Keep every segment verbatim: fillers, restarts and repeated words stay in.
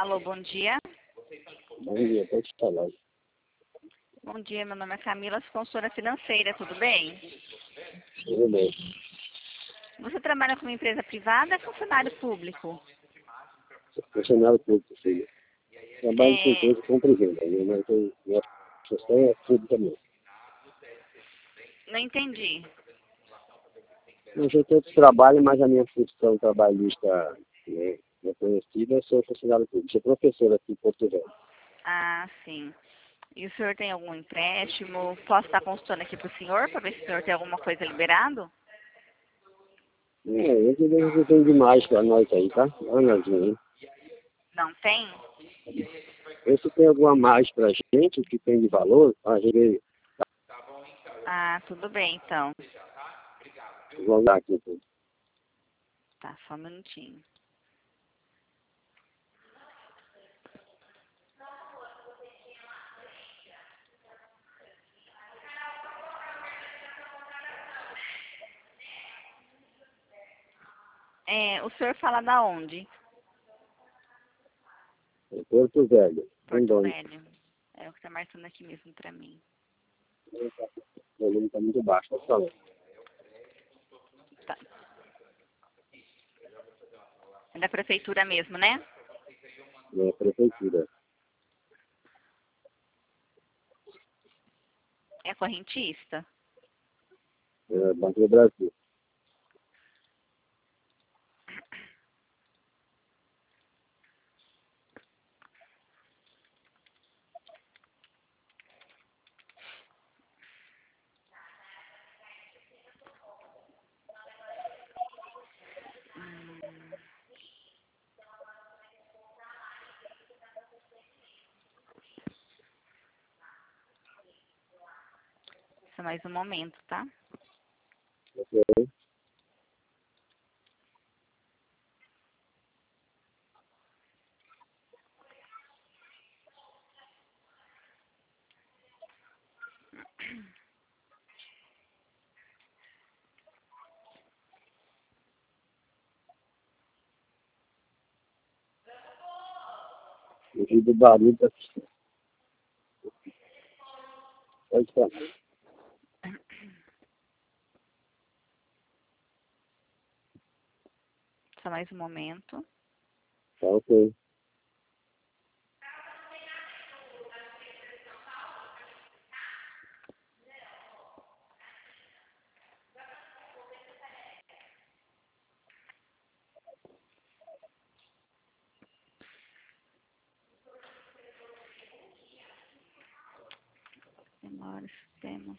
Alô, bom dia. Bom dia, pode falar. Bom dia, meu nome é Camila, sou consultora financeira, tudo bem? Tudo bem. Você trabalha com uma empresa privada ou funcionário público? Funcionário público, filho. Trabalho com É, empresa de compra e venda, né? Mas eu, minha função é pública mesmo. não entendi. Eu já tenho outros trabalhos, mas a minha função trabalhista, né, reconhecida, eu sou funcionário público. Sou professor aqui em Porto Velho. Ah, sim. E o senhor tem algum empréstimo? Posso estar consultando aqui para o senhor, para ver se o senhor tem alguma coisa liberado? É, eu vejo que tem demais para nós aí, tá? Dá uma olhadinha, hein? Não tem? Vê se tem alguma mais pra gente, o que tem de valor, a gente Ah, tudo bem, então. vamos dar aqui. Então. Tá, só um minutinho. É, o senhor fala da onde? É Porto Velho, Porto Rondônia. Velho. É o que tá marcando aqui mesmo para mim. O volume está muito baixo, pode falar. Tá. É da prefeitura mesmo, né? É prefeitura. É correntista? É Banco do Brasil. Hum, só mais um momento, tá? Ok. Devido ao barulho da pode falar. Só mais um momento. Tá ok. Demora o sistema.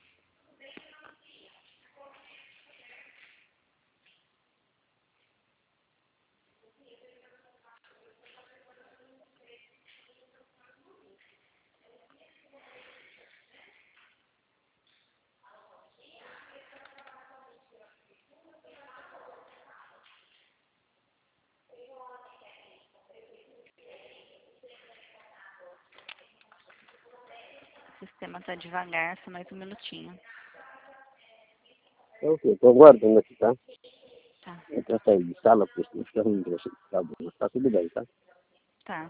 O sistema tá devagar, só mais um minutinho. Tá ok. Tô aguardando aqui, tá? Tá, Eu tô saindo de sala, porque senão fica ruim, deixa eu ficar bom. Mas tá tudo bem, tá? tá.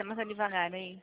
sistema tá devagar aí.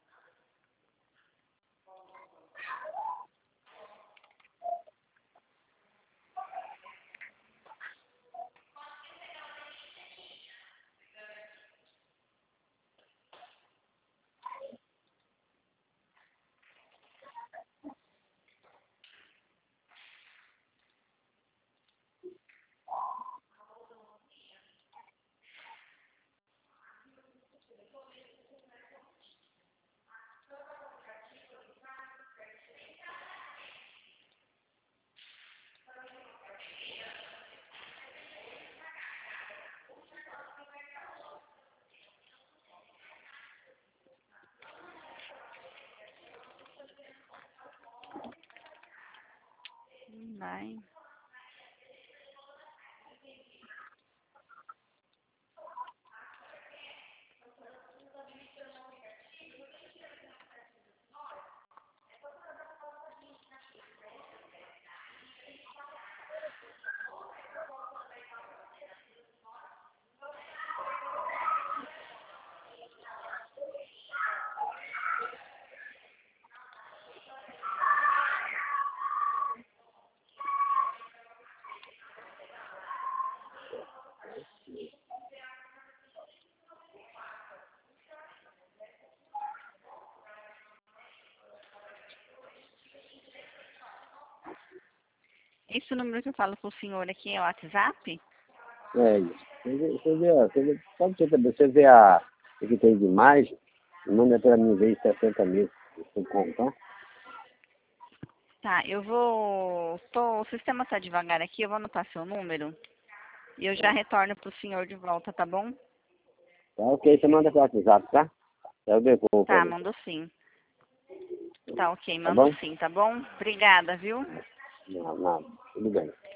Vai. Esse número que eu falo com o senhor aqui é o WhatsApp? É isso. Você vê, você vê, você vê, pode ser também, você vê a, o que tem de mais, manda para mim ver sessenta mil. Você contar? Tá, eu vou... Tô, o sistema tá devagar aqui, eu vou anotar seu número. E eu já retorno pro senhor de volta, tá bom? Tá ok, você manda para o WhatsApp, tá? Eu devolvo Tá, para você. mando sim. Tá ok, Tá mando bom? sim, tá bom? Obrigada, viu? Não, nada. Tudo bem.